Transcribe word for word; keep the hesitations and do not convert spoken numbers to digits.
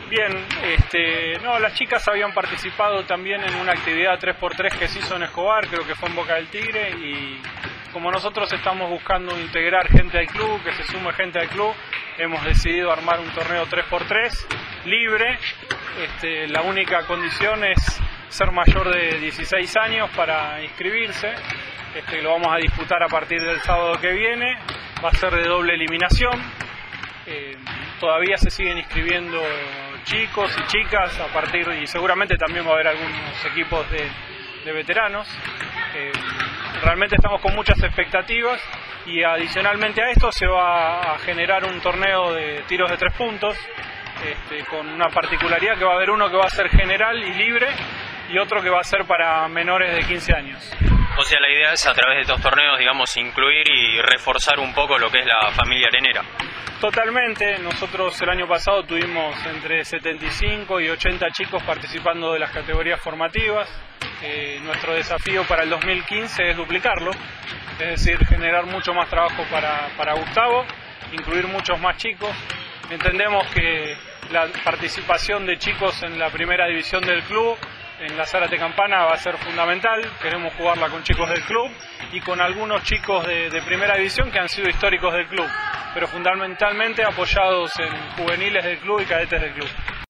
Bien, este, no, las chicas habían participado también en una actividad tres por tres que se hizo en Escobar, creo que fue en Boca del Tigre, y como nosotros estamos buscando integrar gente al club, que se sume gente al club, hemos decidido armar un torneo tres por tres libre. Este, la única condición es ser mayor de dieciséis años para inscribirse. Este, lo vamos a disputar a partir del sábado que viene, va a ser de doble eliminación. Eh, todavía se siguen inscribiendo chicos y chicas a partir, y seguramente también va a haber algunos equipos de, de veteranos. Eh, realmente estamos con muchas expectativas, y adicionalmente a esto se va a generar un torneo de tiros de tres puntos, este, con una particularidad que va a haber uno que va a ser general y libre y otro que va a ser para menores de quince años. O sea, la idea es a través de estos torneos, digamos, incluir y reforzar un poco lo que es la familia arenera. Totalmente. Nosotros el año pasado tuvimos entre setenta y cinco y ochenta chicos participando de las categorías formativas. Eh, nuestro desafío para el dos mil quince es duplicarlo, es decir, generar mucho más trabajo para, para Gustavo, incluir muchos más chicos. Entendemos que la participación de chicos en la primera división del club, en la Zárate Campana, va a ser fundamental. Queremos jugarla con chicos del club y con algunos chicos de, de primera división que han sido históricos del club, pero fundamentalmente apoyados en juveniles del club y cadetes del club.